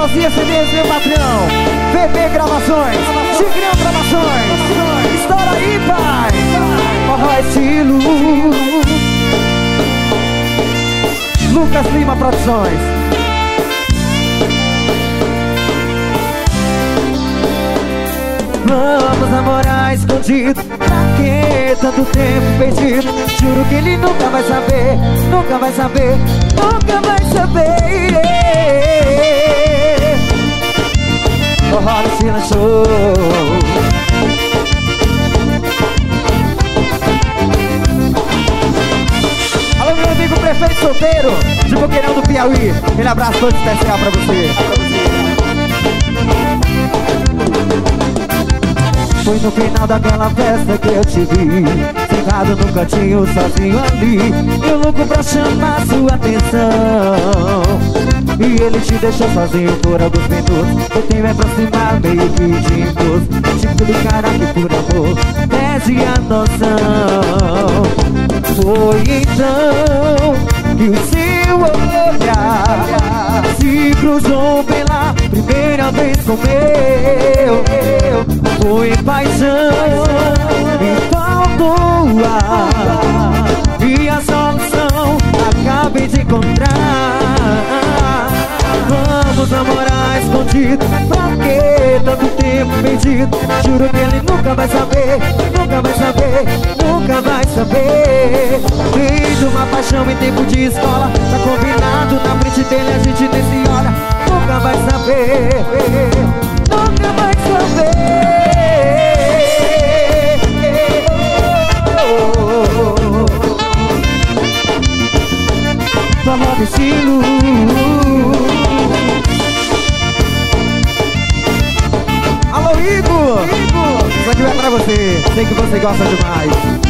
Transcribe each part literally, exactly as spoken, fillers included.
Sozinha C Ds, meu patrão. V B Gravações, Tigrão Gravações. Estoura aí, pai. Forró estilo Lucas Lima Produções. Vamos namorar escondido. Pra que tanto tempo perdido? Juro que ele nunca vai saber. Nunca vai saber. Nunca vai saber. Forró no Estilo Show. Alô, meu amigo prefeito solteiro de Boqueirão do Piauí. Aquele abraço todo especial pra você. Foi no final daquela festa que eu te vi, sentado no cantinho sozinho ali, eu louco pra chamar sua atenção. E ele te deixou sozinho por alguns minutos. Eu tenho me aproximar meio que de impulso, tipo do cara que por amor perde a noção. Foi então que o seu olhar se cruzou pela primeira vez com o meu. Foi paixão, me faltou ar, e a solução acabei de encontrar. Vamos namorar escondido. Pra que tanto tempo perdido? Juro que ele nunca vai saber. Nunca vai saber, nunca vai saber. Fiz uma paixão em tempo de escola. Tá combinado, na frente dele a gente nem se olha. Nunca vai saber, nunca vai saber. Forró do estilo. Alô, Igor! Igor! Isso aqui vai pra você. Sei que você gosta demais.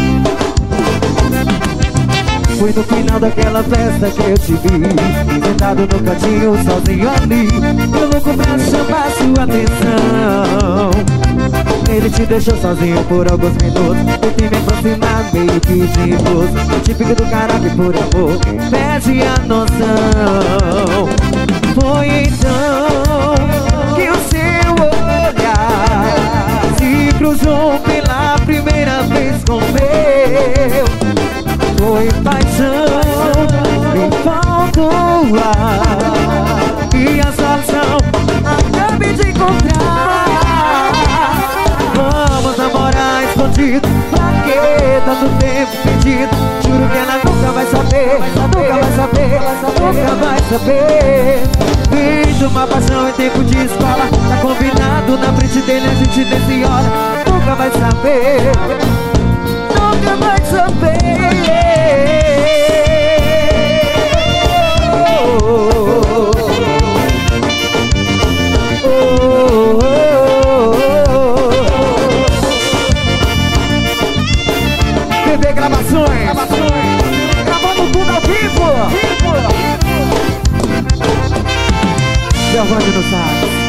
Foi no final daquela festa que eu te vi, sentado no cantinho sozinho ali, eu louco pra chamar sua atenção. Ele te deixou sozinho por alguns minutos. Eu tentei me aproximar meio que de impulso, típico do cara que por amor perde a noção. Foi então que o seu olhar se cruzou pela primeira vez com o meu. Foi paixão, me faltou ar, e a solução acabei de encontrar. Vamos namorar escondido. Pra que tanto tempo perdido? Juro que ela nunca vai saber. Nunca vai saber, nunca vai saber. Fiz uma paixão em tempo de escola. Tá combinado, na frente dele a gente nem se olha. Nunca vai saber, nunca vai saber. V B Gravações, gravando tudo ao vivo. Giovanni no sax.